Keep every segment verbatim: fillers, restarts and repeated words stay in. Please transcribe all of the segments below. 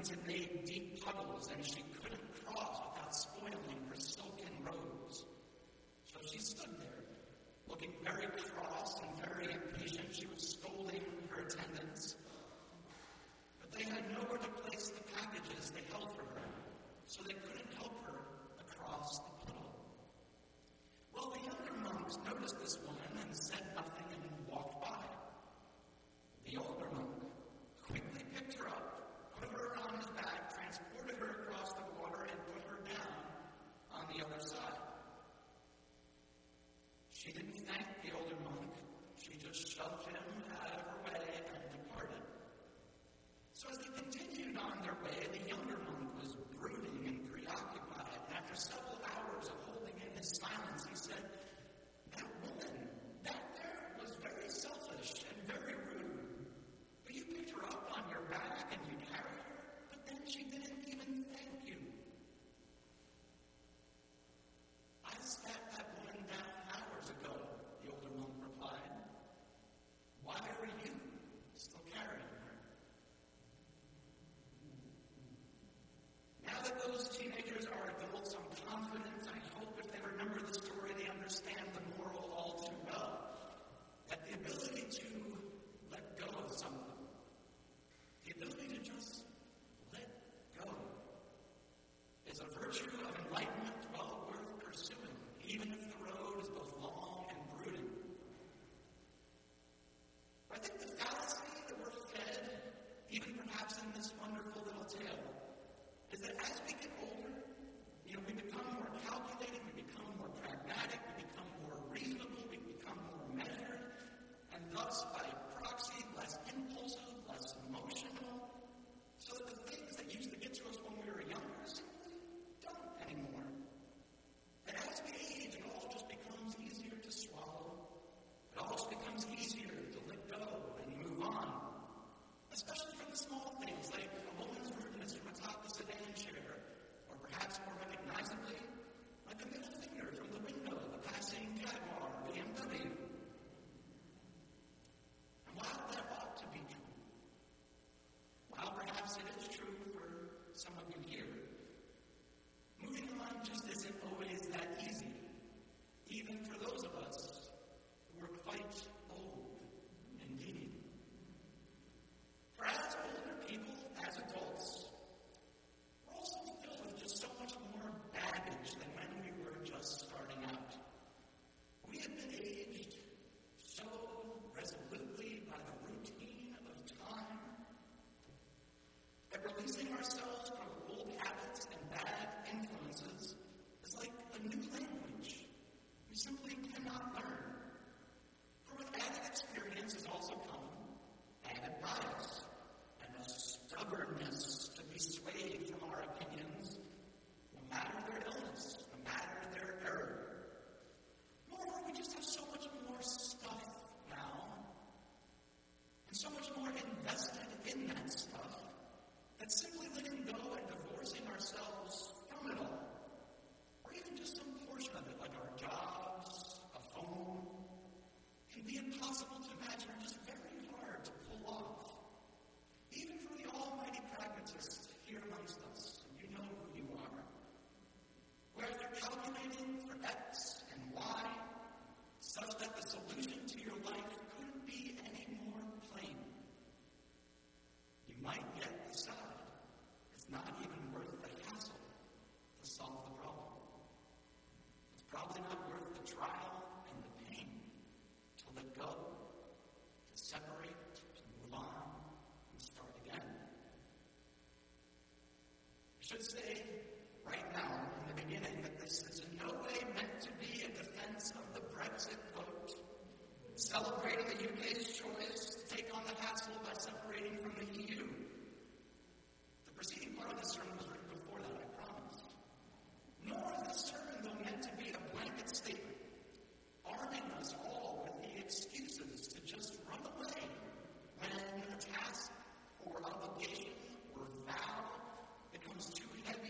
stones had made deep puddles, and she couldn't cross without spoiling her silken robes. So she stood there, looking very cross and very impatient. She was scolding her attendants. But they had nowhere to place the packages they held for her, so they couldn't help her across the puddle. Well, the younger monks noticed this woman and said nothing and walked by. The older monk quickly picked her up, put her on his back, transported her across the water, and put her down on the other side. She didn't thank the older monk. She just shoved him out of her way and departed. So as they continued on their way, the younger monk was brooding and preoccupied. And after several hours of holding in his silence, he said, "That woman back there was very selfish and very rude. But you picked her up on your back and you carried her, but then she didn't even thank you." "I sat that woman down hours ago," the older monk replied. "Why are you still carrying her?" Now that those teenagers are adults, I'm confident, I hope if they remember the story, they understand the moral all too well. That the ability to let go of something, the ability to just let go, is a virtue of enlightenment well worth pursuing, even if the road is both long and brooding. I think the fallacy that we're fed, even perhaps in this wonderful little tale, is that as we get older, you know, we become more calculated, we become more pragmatic, we become more reasonable, we become more measured, and thus, by proxy, less impulsive, less emotional, so that the things that used to get to us when we were younger simply don't anymore. And as we age, it all just becomes easier to swallow. It all just becomes easier to let go and move on. Especially from the small things like a woman's rudeness from atop the sedan chair, or perhaps more recognizably, like a middle finger from the window of a passing Jaguar or B M W. And while that ought to be true, while perhaps it is true for some of you here, moving on just isn't always that easy, even for those of us who are quite old indeed. For as older people, as adults, we're also filled with just so much more baggage than when we were just starting out. We have been aged so resolutely by the routine of time that releasing ourselves from old habits and bad influences is like a new language we simply cannot learn. For with added experience has also come added bias and a stubbornness to be swayed from our opinions, no matter their illness, no matter their error. Moreover, we just have so much more stuff now, and so much more invested in that stuff, that simply letting go and divorcing ourselves from it all, or even just some portion of it, like our jobs, a home, can be impossible to imagine, or just very hard to pull off. Even for the almighty pragmatists here amongst us, and you know who you are, who after calculating for X and Y, such that the solution to your life couldn't be any more plain, you might yet decide it's not even worth the hassle to solve the problem. It's probably not worth the trial and the pain to let go, to separate, to move on, and start again. I should say right now in the beginning that this is in no way meant to be a defense of the Brexit vote, celebrating the U K's choice to take on the hassle by separating from the E U. The preceding part of the sermon was written before that, I promise. Nor is this sermon, though, meant to be a blanket statement, arming us all with the excuses to just run away when a task or obligation or vow becomes too heavy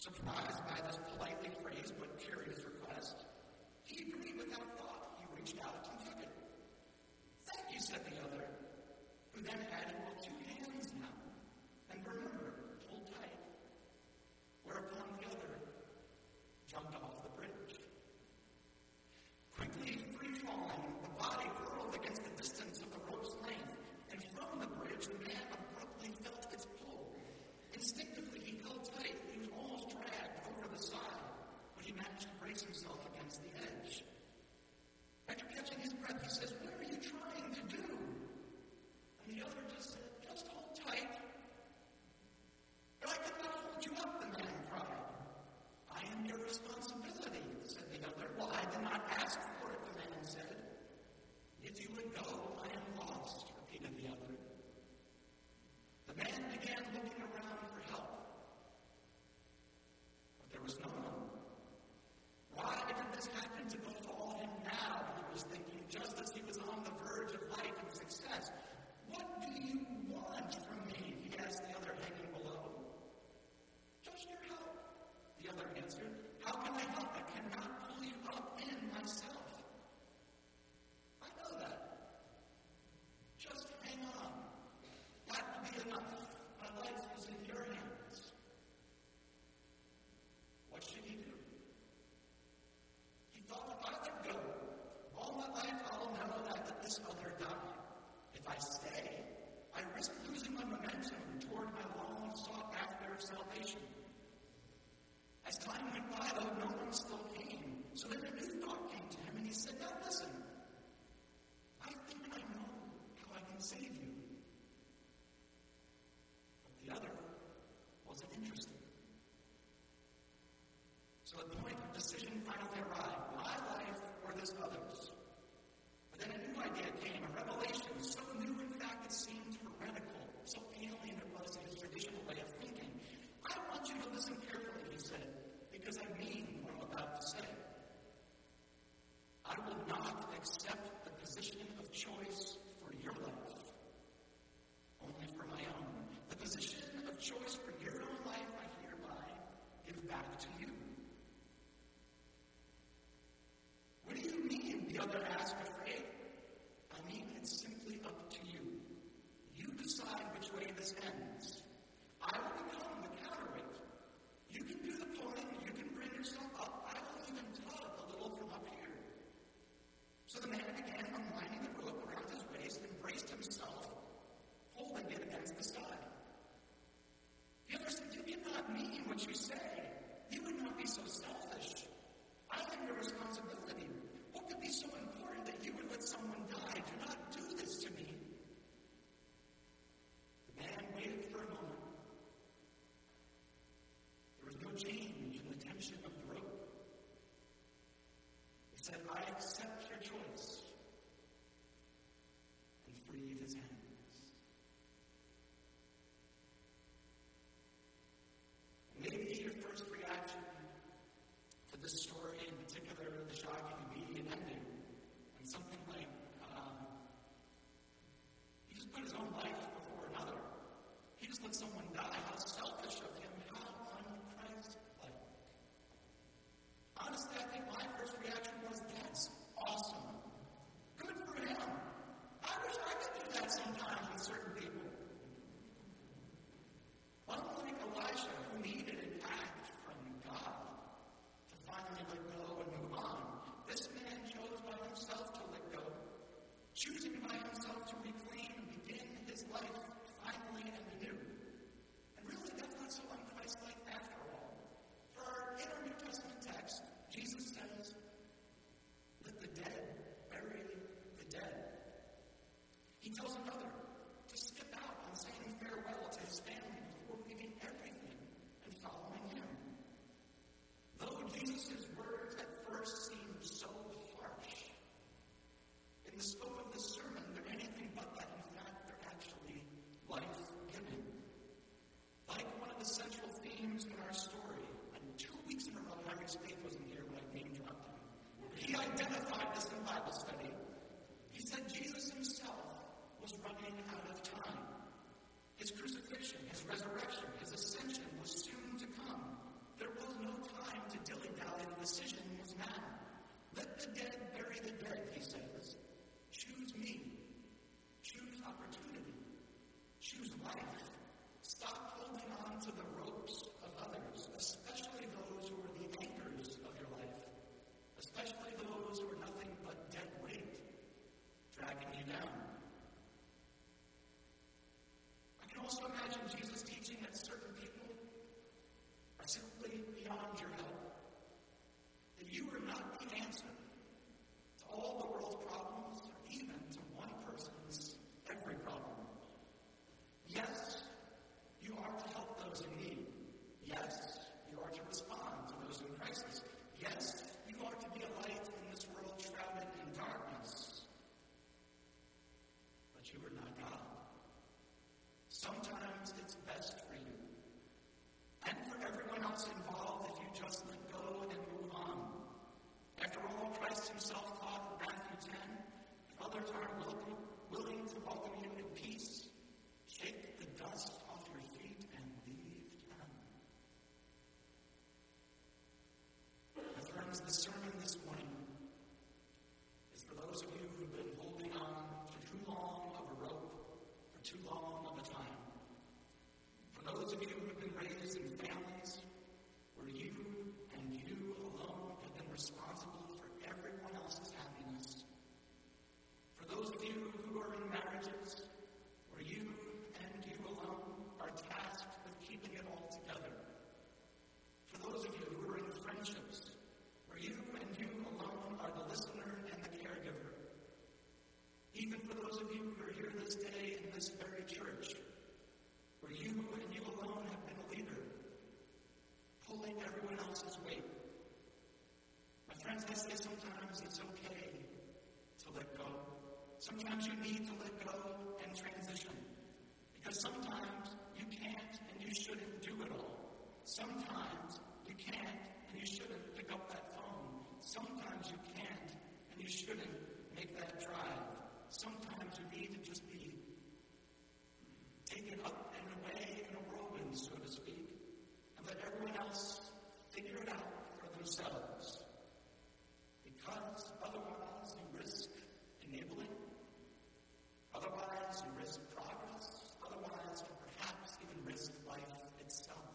Surprised by this politely phrased but curious request, he agreed without thought. He reached out and took it. "Thank you," said the other, who then added, "Well, two hands now. And remember, hold tight." Whereupon the other jumped off the bridge. Quickly free-falling, the body hurled against the distance of the rope's length, and from the bridge, the man abruptly felt its pull. Instinctively, he held tight. He was almost dragged over the side, but he managed to brace himself against the edge. After catching his breath, he says, "What are you trying to do?" And the other just said, "Just hold tight." "But I could not hold you up," the man cried. "I am your responsibility," said the other. "Well, I did not ask for it," the man said. "If you would go, I am lost," repeated the other. The man began looking around for help, but there was no one. Why did this happen to befall him now? He was thinking, just as he was on the verge of life and success. "What do you want from me?" he asked the other hanging below. "Just your help," the other answered. "How can I help? I cannot pull you up in myself." "I know that. Just hang on. That will be enough. My life is in your hands." What should he do? He thought, if I let go, all my life I'll know that I let this other die. If I stay, I risk losing my momentum toward my long sought-after salvation. As time went by, though, no one still came. So then a new thought came to him, and he said, "Now listen, I think I know how I can save you." But the other wasn't interested. So the point of decision finally arrived, my life or this other's. But then a new idea came, a revelation, so new in fact it seemed heretical, so alien it was to his traditional way of thinking. "I want you to listen carefully," he said, "because I mean what I'm about to say. I will not accept the position of choice for your life, only for my own. The position of choice for your own life I hereby give back to you." "What do you mean?" the other asked, afraid. "I mean, it's simply up to you. You decide which way this ends. I will become the counterweight. You can do the pulling, you can bring yourself up. I will even tug a little from up here." So the man began unwinding the rope around his waist and braced himself, holding it against the side. The other said, "You cannot mean what you say. You would not be so selfish. I am your responsibility. What could be so important that you would let someone die? Do not do this to me." The man waited for a moment. There was no change in the tension of the rope. He said, "I accept your choice," and freed his hands. Maybe your first reaction to this story, in particular, the shocking immediate ending, and something like, um, he just put his own life before another. He just let someone die. How selfish of him. How un-Christ-like. friends, the sermon this morning is for those of you who've been holding on to too long of a rope for too long of a time. For those of you who've been raised in families where you and you alone have been responsible for everyone else's happiness. For those of you who are in marriages where you and you alone are tasked with keeping it all together. For those of you who are in friendships where you and you alone are the listener and the caregiver. Even for those of you who are here this day in this very church, where you and you alone have been a leader, pulling everyone else's weight. My friends, I say sometimes it's okay to let go. Sometimes you need to let go and transition. Because sometimes you can't and you shouldn't do it all. Sometimes you can't and you shouldn't pick up that phone. Sometimes you can't and you shouldn't make that drive. Sometimes you need to just be taken up and away in a whirlwind, so to speak, and let everyone else figure it out for themselves. Because otherwise you risk enabling, otherwise you risk progress, otherwise you perhaps even risk life itself.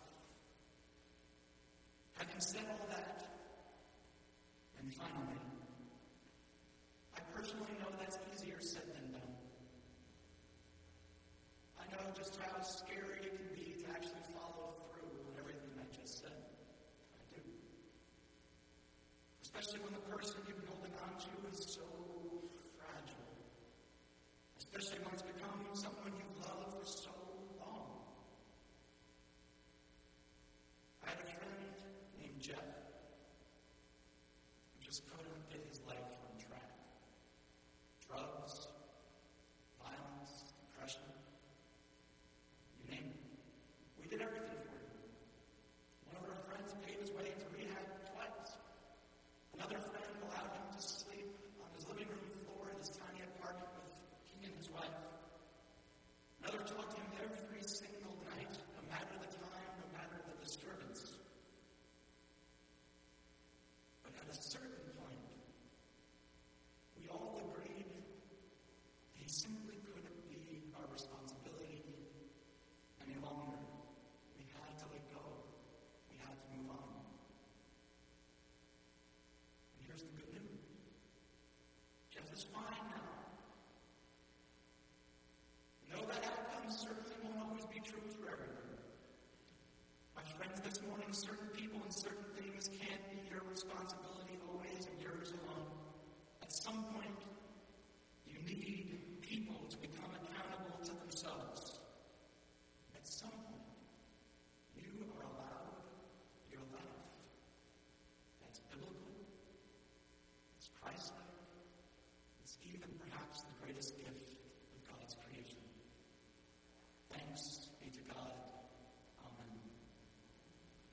Having said all that, and finally, I personally know that's easier said than done. I know just how scary it can be to actually follow through on everything I just said. I do. Especially when the person you've been holding on to is so fragile. Especially when it's become someone you've loved for so long. I had a friend named Jeff.